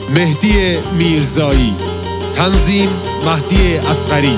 مهدی میرزایی، تنظیم مهدی اصغری.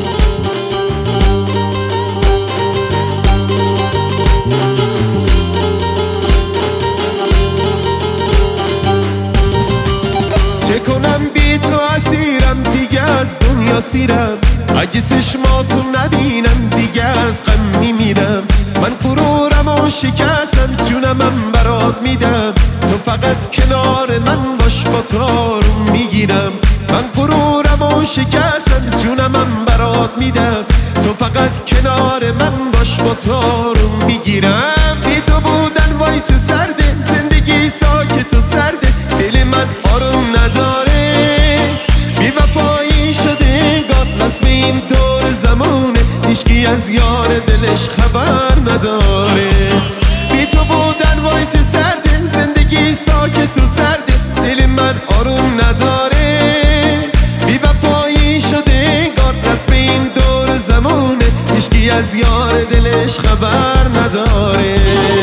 چه کنم بی تو اسیرم، دیگه از دنیا سیرم. اگه چشماتو نبینم دیگه از غم میمیرم. من غرورم و شکستم، جونمم برات میدم. تو فقط کنار من باش، با تو آروم میگیرم. من غرورم و شکستم، جونمم برات میدم. تو فقط کنار من باش، با تو آروم میگیرم. بی تو بودن وای تو سرده، زندگی ساکت و سرده. دل من آروم نداره، بی وفایی شده انگار نصب این دور زمونه. هیچکی از یار دلش خبر نداره. بی تو بودن وای تو سرده، زندگی ساکت و سرده. دل من آروم نداره، بی وفایی شده انگار نصب این دور زمونه. هیچکی از یار دلش خبر نداره.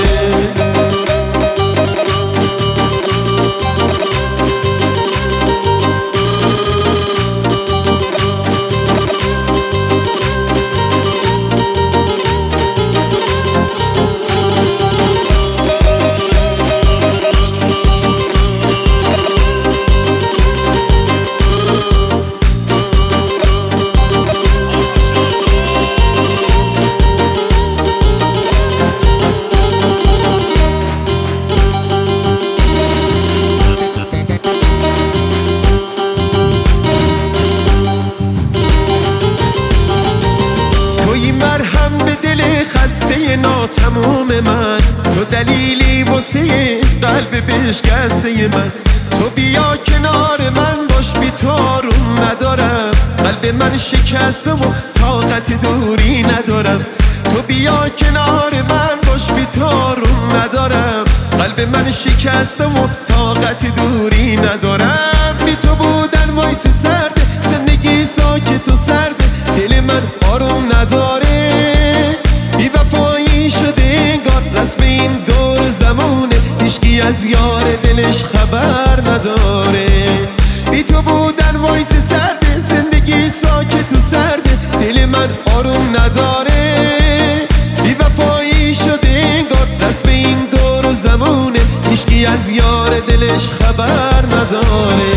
مرهم به دل خسته ناتموم من، تو دلیلی واسه قلب بشکسته من. تو بیا کنار من باش، بی تو آروم ندارم. قلب من شکسته و طاقت دوری ندارم. تو بیا کنار من باش، بی تو آروم ندارم. قلب من شکسته و طاقت دوری ندارم. بی تو بودن وای تو سرده، زندگی ساکت و سرده. دل من آروم نداره، بی وفایی شده انگار نصب این دور زمونه. هیچکی از یار دلش خبر نداره. بی تو بودن وای تو سرده، زندگی ساکت و سرده. دل من آروم نداره، بی وفایی شده انگار نصب این دور زمونه. هیچکی از یار دلش خبر نداره.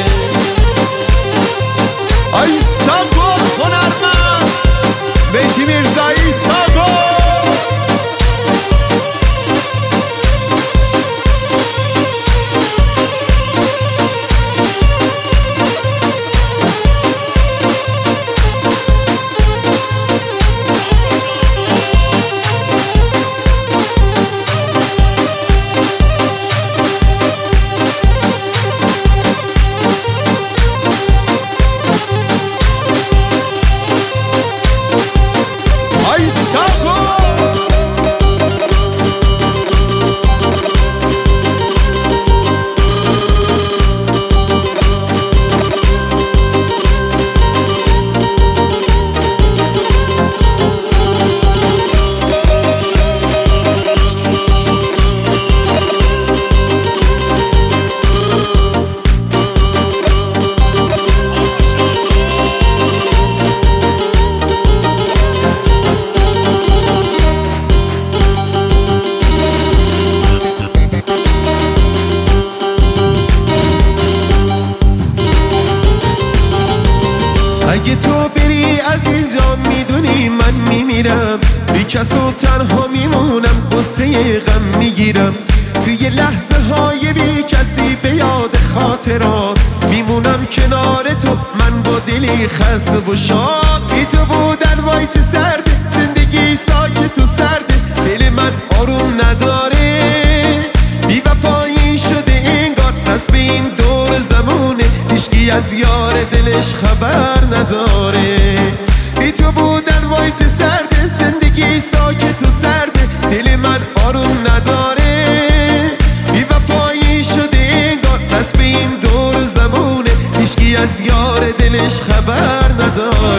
آی ساگو هنرمند مهدی میرزایی، ساگو. اگه تو بری از اینجا میدونی من میمیرم. بی کس و تنها میمونم، قصه غم میگیرم. توی لحظه های بی کسی به یاد خاطرات میمونم کنار تو، من با دلی خسته و شاد. بی تو بودن وای تو سرده، زندگی ساکت و سرده. دل من آروم نداره، بی وفایی شده انگار نصب این دور زمونه. هیچکی از یار دلش خبر نداره. بی تو بودن وای تو سرده، زندگی ساکت و سرده. دل من آروم نداره، بی وفایی شده انگار نصب این دور زمونه. هیچکی از یار دلش خبر نداره.